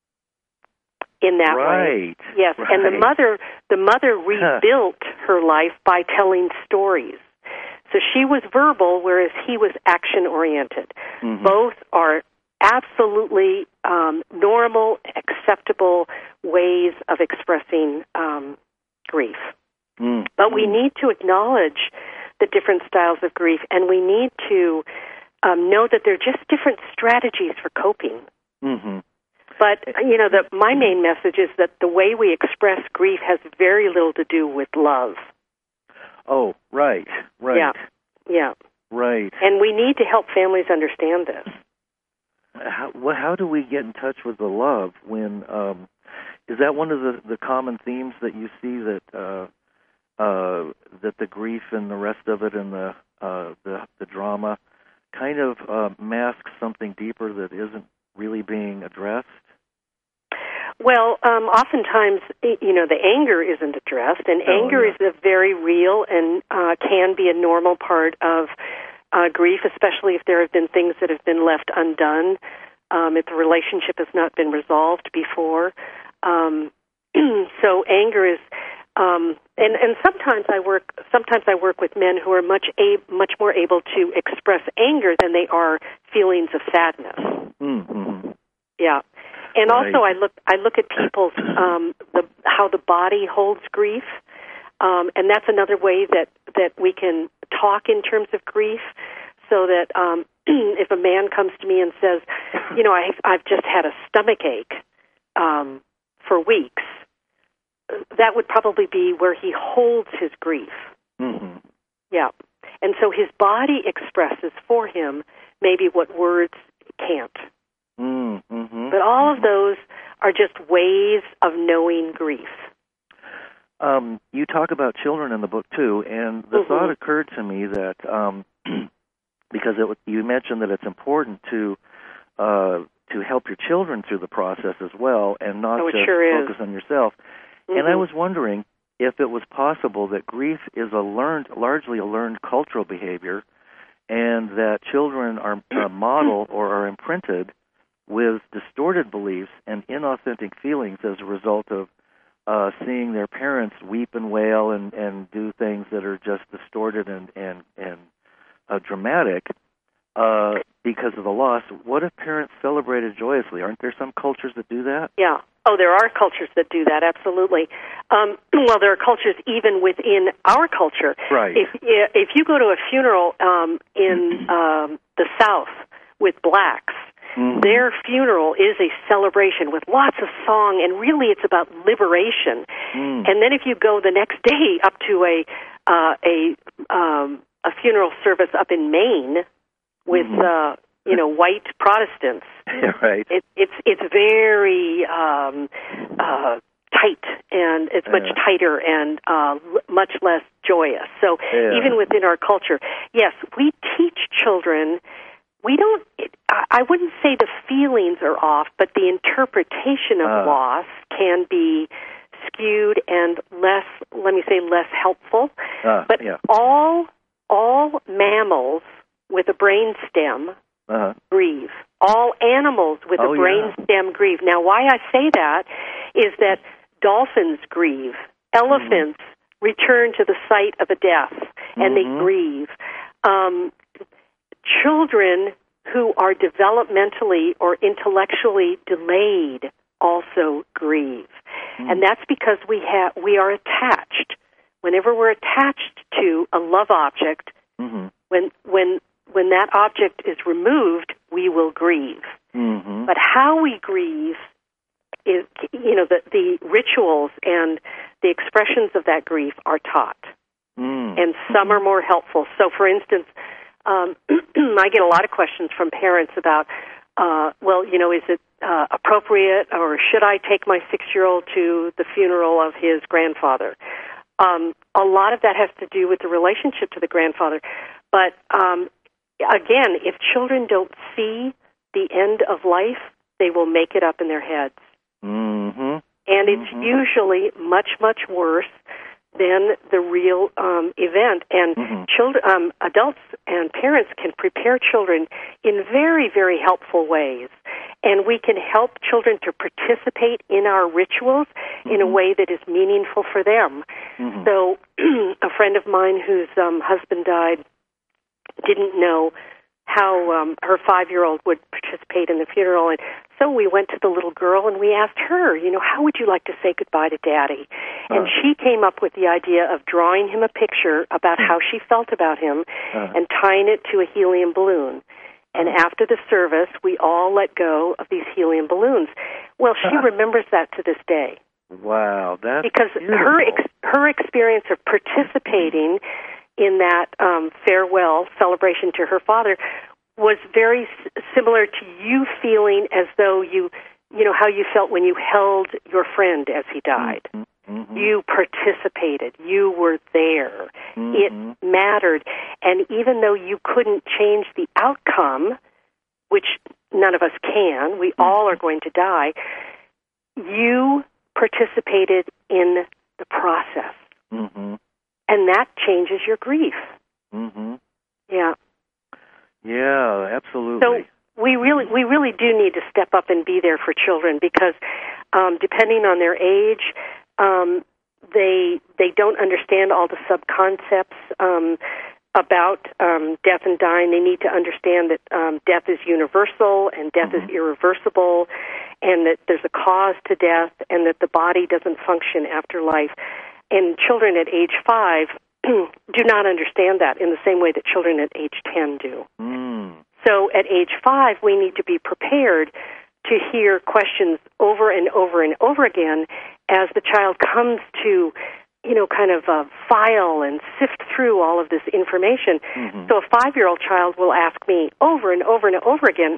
in that right. way. Yes, right. and the mother, the mother rebuilt her life by telling stories. So she was verbal, whereas he was action-oriented. Mm-hmm. Both are absolutely um, normal, acceptable ways of expressing um, grief. Mm. But we need to acknowledge the different styles of grief, and we need to um, know that they're just different strategies for coping. Mm-hmm. But, you know, the, my main message is that the way we express grief has very little to do with love. Oh, right, right. Yeah, yeah. Right. And we need to help families understand this. How, well, how do we get in touch with the love when, um, is that one of the, the common themes that you see that, uh, uh, that the grief and the rest of it and the, uh, the, the drama kind of uh, masks something deeper that isn't really being addressed? Well, um, oftentimes, you know, the anger isn't addressed, and oh, anger yeah. is a very real and uh, can be a normal part of uh, grief, especially if there have been things that have been left undone, um, if the relationship has not been resolved before. Um, so anger is, um, and and sometimes I work sometimes I work with men who are much a, much more able to express anger than they are feelings of sadness. Mm-hmm. Yeah. And right. also, I look I look at people's um, the how the body holds grief, um, and that's another way that, that we can talk in terms of grief. So that um, if a man comes to me and says, you know, I've I've just had a stomach ache um, for weeks, that would probably be where he holds his grief. Mm-hmm. Yeah. And so his body expresses for him maybe what words can't. Mm, mm-hmm. But all of those are just ways of knowing grief. Um, you talk about children in the book, too, and the mm-hmm. thought occurred to me that, um, because it, you mentioned that it's important to uh, to help your children through the process as well, and not oh, just sure focus is. on yourself. Mm-hmm. And I was wondering if it was possible that grief is a learned, largely a learned cultural behavior, and that children are uh, modeled or are imprinted with distorted beliefs and inauthentic feelings as a result of uh, seeing their parents weep and wail and, and do things that are just distorted and and and uh, dramatic uh, because of the loss. What if parents celebrated joyously? Aren't there some cultures that do that? Yeah. Oh, there are cultures that do that, absolutely. Um, well, there are cultures even within our culture. Right. If if you go to a funeral um, in um, the South with blacks, mm-hmm. their funeral is a celebration with lots of song, and really it's about liberation. Mm. And then if you go the next day up to a uh, a um, a funeral service up in Maine with mm-hmm. uh, you know, white Protestants. Right. It, it's it's very um, uh, tight, and it's much yeah. tighter and uh, l- much less joyous. So yeah. even within our culture, yes, we teach children. We don't. It, I, I wouldn't say the feelings are off, but the interpretation of uh. loss can be skewed and less. Let me say less helpful. Uh, but yeah. all all mammals with a brain stem. Uh-huh. grieve. All animals with oh, a brain yeah. stem grieve. Now, why I say that is that dolphins grieve. Elephants mm-hmm. return to the site of a death, and mm-hmm. they grieve. Um, children who are developmentally or intellectually delayed also grieve. Mm-hmm. And that's because we have we are attached. Whenever we're attached to a love object, mm-hmm. when when When that object is removed, we will grieve. Mm-hmm. But how we grieve is, you know, the, the rituals and the expressions of that grief are taught. Mm-hmm. And some are more helpful. So, for instance, um, I get a lot of questions from parents about, uh, well, you know, is it uh, appropriate or should I take my six-year-old to the funeral of his grandfather? Um, a lot of that has to do with the relationship to the grandfather. But um again, if children don't see the end of life, they will make it up in their heads. Mm-hmm. And it's mm-hmm. usually much, much worse than the real um, event. And mm-hmm. children, um, adults and parents can prepare children in very, very helpful ways. And we can help children to participate in our rituals mm-hmm. in a way that is meaningful for them. Mm-hmm. So a friend of mine whose um, husband died didn't know how um, her five-year-old would participate in the funeral. And so we went to the little girl and we asked her, you know, how would you like to say goodbye to Daddy? Uh. And she came up with the idea of drawing him a picture about how she felt about him uh. and tying it to a helium balloon. And uh. after the service, we all let go of these helium balloons. Well, she uh. remembers that to this day. Wow, that's because beautiful. her ex- her experience of participating in that um, farewell celebration to her father was very s- similar to you feeling as though you, you know, how you felt when you held your friend as he died. Mm-hmm. You participated. You were there. Mm-hmm. It mattered. And even though you couldn't change the outcome, which none of us can, we mm-hmm. all are going to die, you participated in the process. Mm-hmm. And that changes your grief. Mm-hmm. Yeah. Yeah, absolutely. So we really, we really do need to step up and be there for children because, um, depending on their age, um, they they don't understand all the sub-concepts um, about um, death and dying. They need to understand that um, death is universal and death mm-hmm. is irreversible, and that there's a cause to death, and that the body doesn't function after life. And children at age five do not understand that in the same way that children at age ten do. Mm. So at age five, we need to be prepared to hear questions over and over and over again as the child comes to you know, kind of uh, file and sift through all of this information. Mm-hmm. So a five-year-old child will ask me over and over and over again,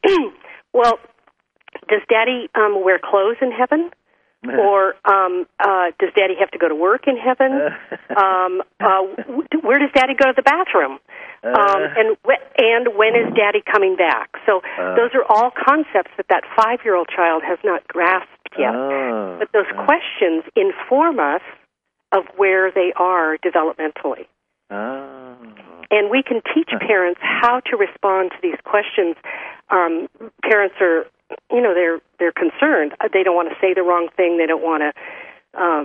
well, does Daddy um, wear clothes in heaven? Or um, uh, does Daddy have to go to work in heaven? Um, uh, where does Daddy go to the bathroom? Um, and wh- and when is Daddy coming back? So uh, those are all concepts that that five-year-old child has not grasped yet. Uh, but those uh, questions inform us of where they are developmentally. Uh, and we can teach parents how to respond to these questions. Um, parents are... You know, they're they're concerned. They don't want to say the wrong thing. They don't want to um,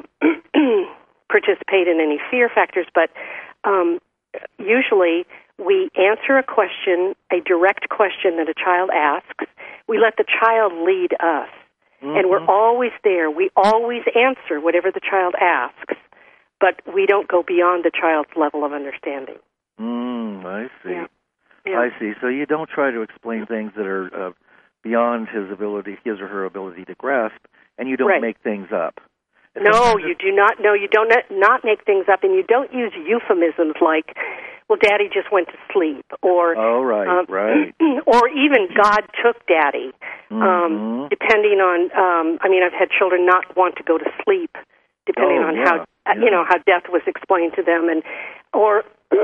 participate in any fear factors. But um, usually, we answer a question, a direct question that a child asks. We let the child lead us, mm-hmm. and we're always there. We always answer whatever the child asks, but we don't go beyond the child's level of understanding. Mm, I see. Yeah. Yeah. I see. So you don't try to explain things that are uh, beyond his ability, his or her ability to grasp, and you don't right. make things up. No, you do not. No, you don't not make things up, and you don't use euphemisms like, "Well, Daddy just went to sleep," or "Oh, right, um, right," or even "God took Daddy." Mm-hmm. Um, depending on, um, I mean, I've had children not want to go to sleep, depending oh, on yeah. how yeah. you know how death was explained to them, and or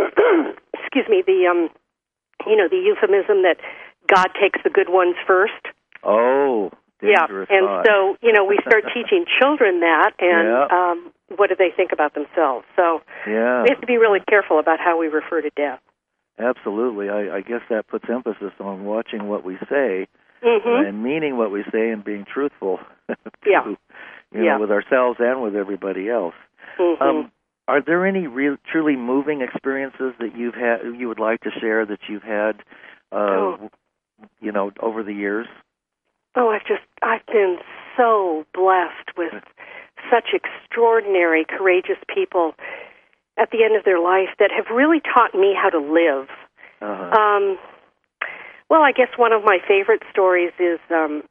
excuse me, the um, you know, the euphemism that God takes the good ones first. Oh, yeah, and thought. so, you know, we start teaching children that, and yeah. um, what do they think about themselves? So yeah. we have to be really careful about how we refer to death. Absolutely. I, I guess that puts emphasis on watching what we say mm-hmm. and meaning what we say and being truthful too, yeah. you yeah. know, with ourselves and with everybody else. Mm-hmm. Um, are there any real, truly moving experiences that you've had, you would like to share that you've had, uh, oh. you know, over the years? Oh, I've just, I've been so blessed with such extraordinary, courageous people at the end of their life that have really taught me how to live. Uh-huh. Um, well, I guess one of my favorite stories is, um,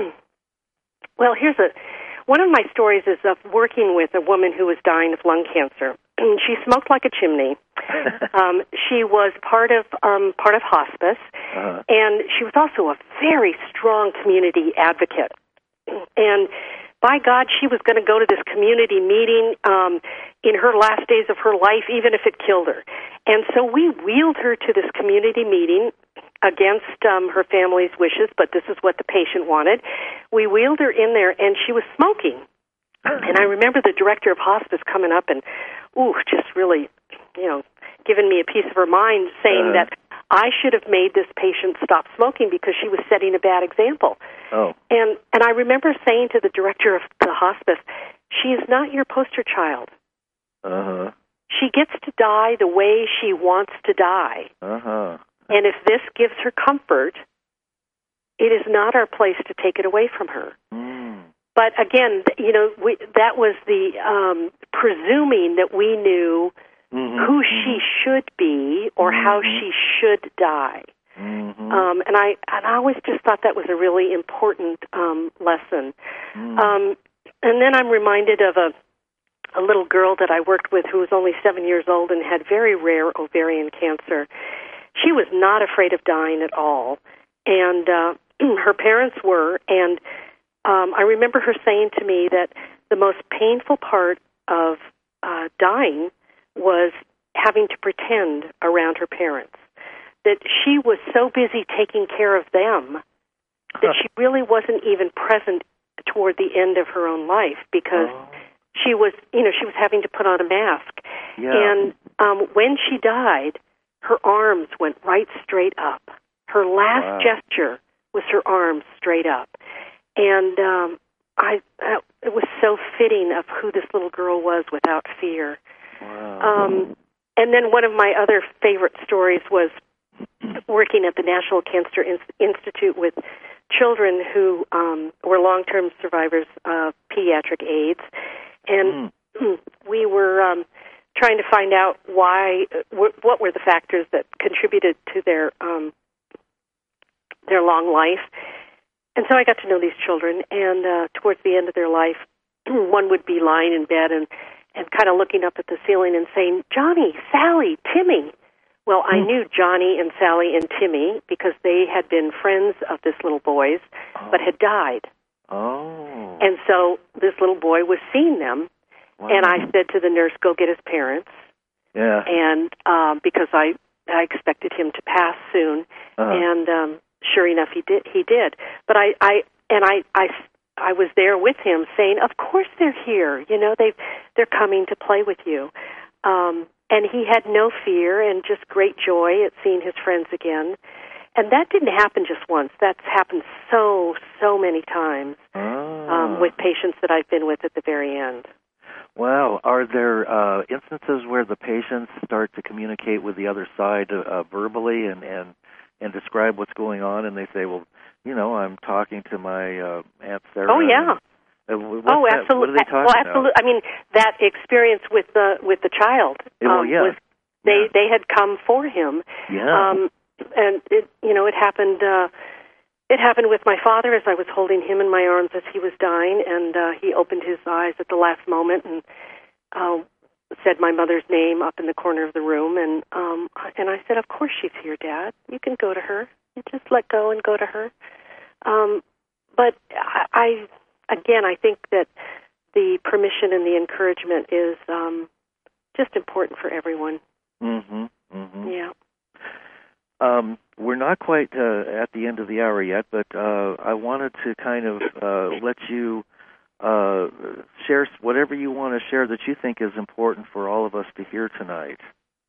well, here's a, one of my stories is of working with a woman who was dying of lung cancer. She smoked like a chimney. um, she was part of um, part of hospice, uh-huh. and she was also a very strong community advocate. And by God, she was going to go to this community meeting um, in her last days of her life, even if it killed her. And so we wheeled her to this community meeting against um, her family's wishes, but this is what the patient wanted. We wheeled her in there, and she was smoking. And I remember the director of hospice coming up and, ooh, just really, you know, giving me a piece of her mind, saying uh-huh. that I should have made this patient stop smoking because she was setting a bad example. Oh. And and I remember saying to the director of the hospice, she is not your poster child. Uh-huh. She gets to die the way she wants to die. Uh-huh. And if this gives her comfort, it is not our place to take it away from her. Mm. But again, you know, we, that was the um, presuming that we knew mm-hmm. who she should be or mm-hmm. how she should die. Mm-hmm. Um, and I and I always just thought that was a really important um, lesson. Mm. Um, and then I'm reminded of a a little girl that I worked with who was only seven years old and had very rare ovarian cancer. She was not afraid of dying at all, and uh, her parents were. And um, I remember her saying to me that the most painful part of uh, dying was having to pretend around her parents. That she was so busy taking care of them that she really wasn't even present toward the end of her own life because oh. she was, you know, she was having to put on a mask. Yeah. And um, when she died, her arms went right straight up. Her last wow. gesture was her arms straight up. And um, I, uh, it was so fitting of who this little girl was without fear. Wow. Um, and then one of my other favorite stories was working at the National Cancer Institute with children who um, were long-term survivors of pediatric AIDS. And mm. we were um, trying to find out why, w- what were the factors that contributed to their um, their long life. And so I got to know these children, and uh, towards the end of their life, one would be lying in bed, and, and kind of looking up at the ceiling and saying, Johnny, Sally, Timmy. Well, I knew Johnny and Sally and Timmy because they had been friends of this little boy's, Oh. but had died. Oh. And so this little boy was seeing them, Wow. and I said to the nurse, go get his parents. Yeah. And um, because I, I expected him to pass soon, Uh-huh. and um, sure enough, he did. He did. But I, I and I, I, I was there with him, saying, "Of course they're here. You know, they, they're coming to play with you." Um, and he had no fear and just great joy at seeing his friends again. And that didn't happen just once. That's happened so, so many times Oh. um, with patients that I've been with at the very end. Wow. Are there uh, instances where the patients start to communicate with the other side uh, verbally and, and, and describe what's going on, and they say, well, you know, I'm talking to my uh, Aunt Sarah. Oh, yeah. And, uh, what's Oh, that- absolutely. What are they talking well, absolutely. about? I mean, that experience with the with the child. Yeah, well, um, yeah. was they Yeah. they had come for him. Yeah. Um, and it, you know, it happened. Uh, it happened with my father as I was holding him in my arms as he was dying, and uh, he opened his eyes at the last moment and uh, said my mother's name up in the corner of the room, and um, and I said, "Of course she's here, Dad. You can go to her. You just let go and go to her." Um, but I, I, again, I think that the permission and the encouragement is um, just important for everyone. Mm-hmm. Mm-hmm. Yeah. Um, we're not quite uh, at the end of the hour yet, but uh, I wanted to kind of uh, let you uh, share whatever you want to share that you think is important for all of us to hear tonight.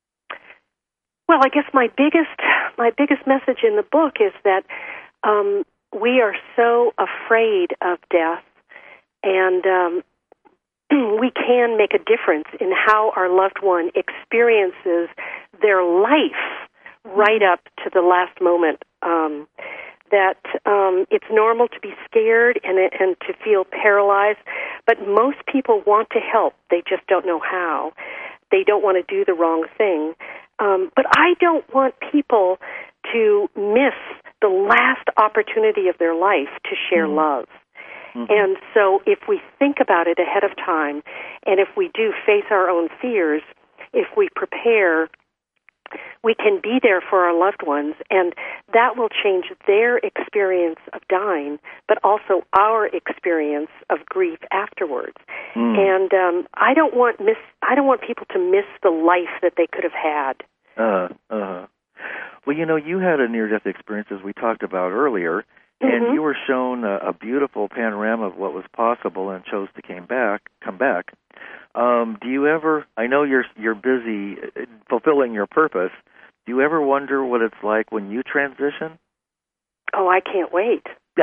Well, I guess my biggest my biggest message in the book is that um, we are so afraid of death, and um, we can make a difference in how our loved one experiences their life right up to the last moment. Um, that um, it's normal to be scared and and to feel paralyzed, but most people want to help. They just don't know how. They don't want to do the wrong thing. Um, but I don't want people to miss the last opportunity of their life to share mm-hmm. love. Mm-hmm. And so if we think about it ahead of time, and if we do face our own fears, if we prepare, we can be there for our loved ones, and that will change their experience of dying, but also our experience of grief afterwards. Mm. And um, I don't want miss. I don't want people to miss the life that they could have had. Uh, uh. Well, you know, you had a near-death experience, as we talked about earlier, and mm-hmm. you were shown a, a beautiful panorama of what was possible, and chose to came back, come back. Um, do you ever? I know you're you're busy fulfilling your purpose. Do you ever wonder what it's like when you transition? Oh, I can't wait.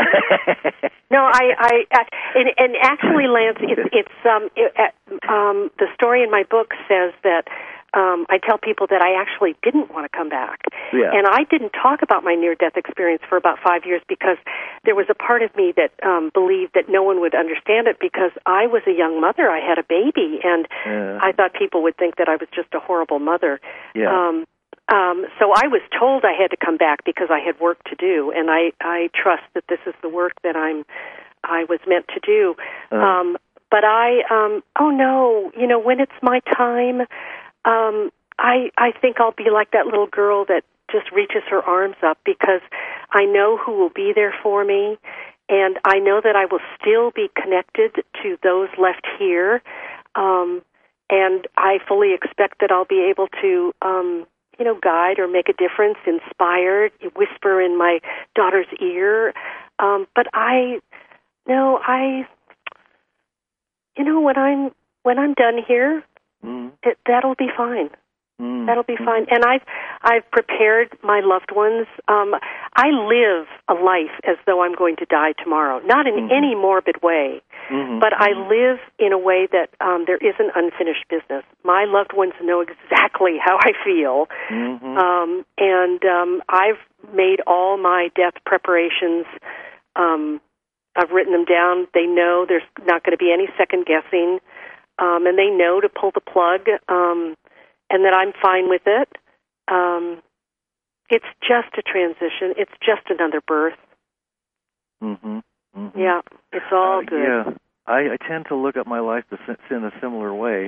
no, I, I, I and, and actually, Lance, it's, it's um, it, um, the story in my book says that um, I tell people that I actually didn't want to come back, yeah. and I didn't talk about my near-death experience for about five years because there was a part of me that um, believed that no one would understand it because I was a young mother, I had a baby, and yeah. I thought people would think that I was just a horrible mother. Yeah. Um, Um, so I was told I had to come back because I had work to do, and I, I trust that this is the work that I'm I was meant to do. Uh. Um, but I, um, oh no, you know, when it's my time, um, I I think I'll be like that little girl that just reaches her arms up because I know who will be there for me, and I know that I will still be connected to those left here, um, and I fully expect that I'll be able to. Um, you know, guide or make a difference, inspire, whisper in my daughter's ear. Um, but I, no, I, you know, when I'm, when I'm done here, mm. it, that'll be fine. Mm. That'll be fine. And I've, I've prepared my loved ones. Um, I live a life as though I'm going to die tomorrow, not in mm-hmm. any morbid way, mm-hmm. but I live in a way that um, there is an unfinished business. My loved ones know exactly how I feel, mm-hmm. um, and um, I've made all my death preparations. Um, I've written them down. They know there's not going to be any second guessing, um, and they know to pull the plug. Um, and that I'm fine with it. Um, it's just a transition. It's just another birth. Mm-hmm. Mm-hmm. Yeah, it's all uh, good. Yeah, I, I tend to look at my life in a similar way,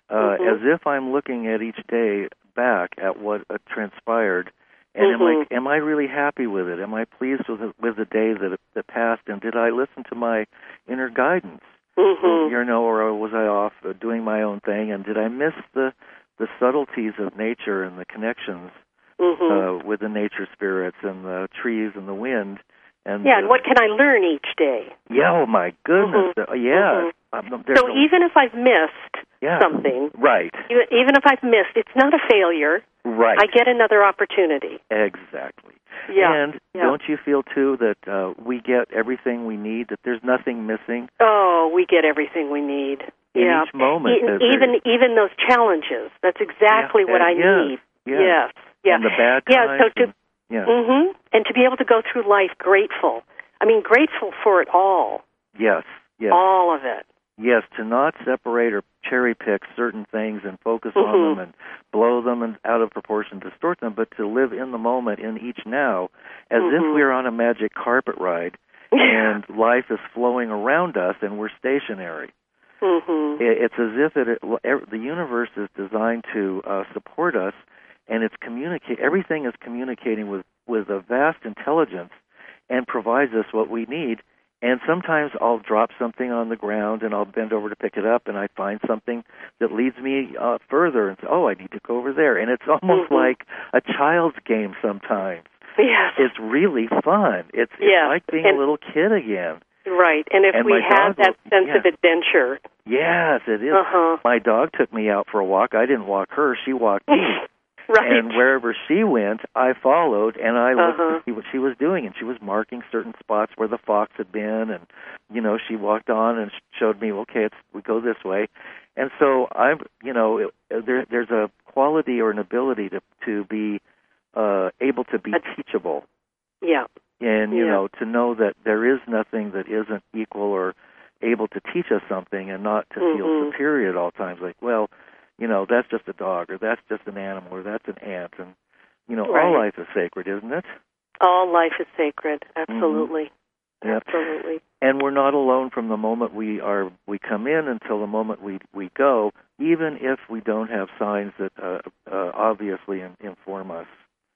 uh, mm-hmm. as if I'm looking at each day back at what uh, transpired, and mm-hmm. am I am I really happy with it? Am I pleased with the, with the day that that passed? And did I listen to my inner guidance? Mm-hmm. You know, or was I off uh, doing my own thing? And did I miss the the subtleties of nature and the connections mm-hmm. uh, with the nature spirits and the trees and the wind? And yeah, uh, and what can I learn each day? Yeah, oh my goodness, Mm-hmm. uh, yeah. Mm-hmm. Um, so a, even if I've missed yeah, something, right? Even, even if I've missed, it's not a failure. Right. I get another opportunity. Exactly. Yeah. And yeah. don't you feel, too, that uh, we get everything we need, that there's nothing missing? Oh, we get everything we need. In yeah. each moment. E- even even those challenges. That's exactly yeah, what I yes, need. Yes. Yes. Yeah. And the bad yeah, times. so to, and, yeah. mm-hmm, and to be able to go through life grateful. I mean, grateful for it all. Yes. Yes. All of it. Yes, to not separate or cherry pick certain things and focus mm-hmm. on them and blow them and out of proportion, distort them, but to live in the moment, in each now, as mm-hmm. if we are on a magic carpet ride and life is flowing around us and we're stationary. Mm-hmm. It's as if it, it, the universe is designed to uh, support us, and it's communicate. Everything is communicating with, with a vast intelligence and provides us what we need. And sometimes I'll drop something on the ground and I'll bend over to pick it up, and I find something that leads me uh, further and say, oh, I need to go over there. And it's almost mm-hmm. like a child's game sometimes. Yes. It's really fun. It's, yes. it's like being and, a little kid again. Right. And if and we have that will, sense yeah. of adventure. Yes, it is. Uh-huh. My dog took me out for a walk. I didn't walk her. She walked me. Right. And wherever she went, I followed, and I looked uh-huh. to see what she was doing, and she was marking certain spots where the fox had been, and, you know, she walked on and showed me, okay, it's, we go this way. And so I'm, you know, it, there, there's a quality or an ability to, to be uh, able to be teachable. Yeah. And, you yeah. know, to know that there is nothing that isn't equal or able to teach us something, and not to mm-hmm. feel superior at all times, like, well, you know, that's just a dog, or that's just an animal, or that's an ant. And, you know, right. all life is sacred, isn't it? All life is sacred, absolutely. Mm-hmm. Yep. Absolutely. And we're not alone from the moment we are we come in until the moment we we go, even if we don't have signs that uh, uh, obviously in, inform us.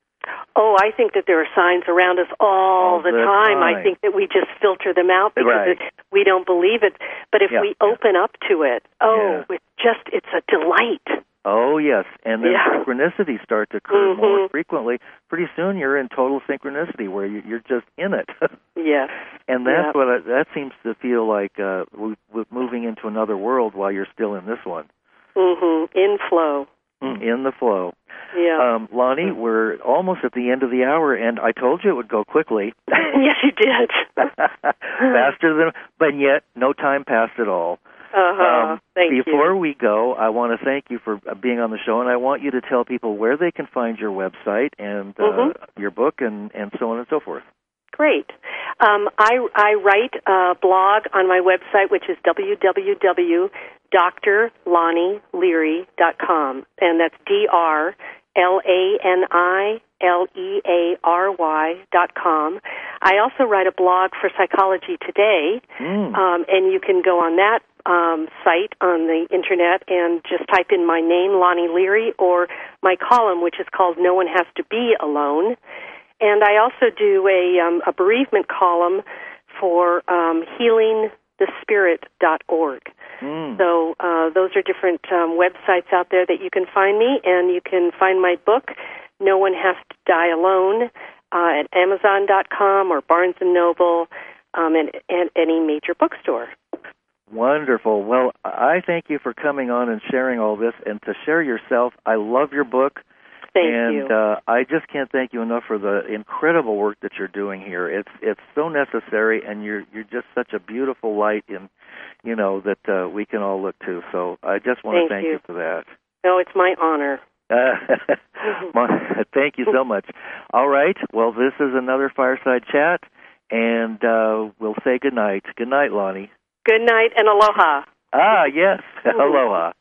Oh, I think that there are signs around us all, all the, the time. time. I think that we just filter them out because right. it, we don't believe it. But if yeah. we open up to it, oh, yeah. it's just, it's a delight. Oh, yes. And then yeah. synchronicities start to occur mm-hmm. more frequently. Pretty soon you're in total synchronicity where you, you're just in it. Yes. And that's yep. what I, that seems to feel like uh, we, we're moving into another world while you're still in this one. Mm-hmm. In flow. In the flow. Yeah. Um, Lonnie, we're almost at the end of the hour, and I told you it would go quickly. Yes, you did. Faster than, but yet no time passed at all. Uh-huh. Um, thank before you. Before we go, I want to thank you for being on the show, and I want you to tell people where they can find your website and uh, mm-hmm. your book and, and so on and so forth. Great. Um, I, I write a blog on my website, which is w w w dot dr lonnie leary dot com, and that's D R L A N I L E A R Y dot com. I also write a blog for Psychology Today, mm. um, and you can go on that um, site on the Internet and just type in my name, Lonnie Leary, or my column, which is called No One Has to Be Alone. And I also do a, um, a bereavement column for um, healing the spirit dot org. Mm. So uh, those are different um, websites out there that you can find me, and you can find my book, No One Has to Die Alone, uh, at amazon dot com or Barnes and Noble, um, and, and any major bookstore. Wonderful. Well, I thank you for coming on and sharing all this, and to share yourself. I love your book. Thank and, you. And uh, I just can't thank you enough for the incredible work that you're doing here. It's it's so necessary, and you're you're just such a beautiful light in, you know, that uh, we can all look to. So I just want thank to thank you. you for that. No, it's my honor. Uh, thank you so much. All right. Well, this is another Fireside Chat, and uh, we'll say good night. Good night, Lonnie. Good night and aloha. Ah, yes. Aloha.